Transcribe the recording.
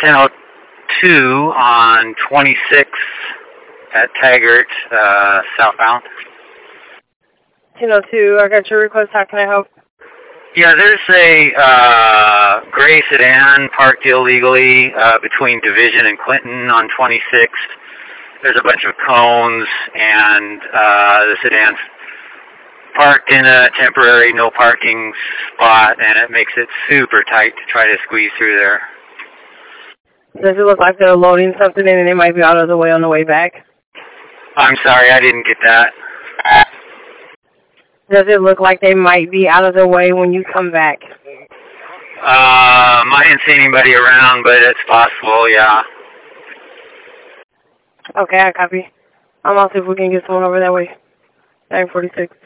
1002 on 26 at Taggart, southbound. 1002, I got your request. How can I help? Yeah, there's a gray sedan parked illegally between Division and Clinton on 26. There's a bunch of cones, and the sedan's parked in a temporary no parking spot, and it makes it super tight to try to squeeze through there. Does it look like they're loading something in and they might be out of the way on the way back? I'm sorry, I didn't get that. Does it look like they might be out of the way when you come back? I didn't see anybody around, but it's possible, yeah. Okay, I copy. I'll see if we can get someone over that way. 946.